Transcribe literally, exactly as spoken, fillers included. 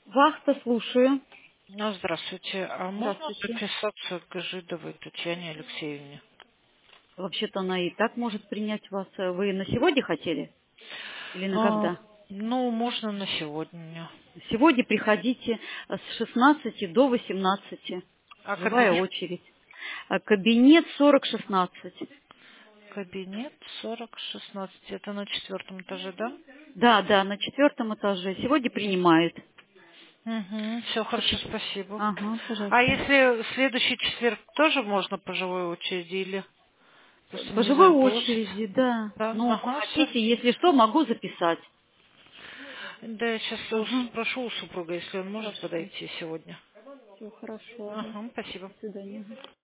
Вахта, слушаю. Ну, здравствуйте. А можно Здравствуйте. записаться к Жидовой Татьяне Алексеевне? Вообще-то она и так может принять вас. Вы на сегодня хотели? Или на А, когда? ну, можно на сегодня. Сегодня приходите с шестнадцати до восемнадцати. А Живая кабинет? очередь. А Кабинет сорок шестнадцать. Кабинет сорок шестнадцать. Это на четвертом этаже, да? Да, да, на четвертом этаже. Сегодня принимают. Угу, все хорошо, Почему? спасибо. Ага, А пожалуйста. если в следующий четверг тоже можно по живой очереди или просто По не живой знаю, получится? очереди, да. Да, Ну, ага, все. хотите, если что, могу записать. Да, я сейчас Ага, спрошу у супруга, если он может хорошо. подойти сегодня. Все хорошо, ага. Ага, спасибо. До свидания.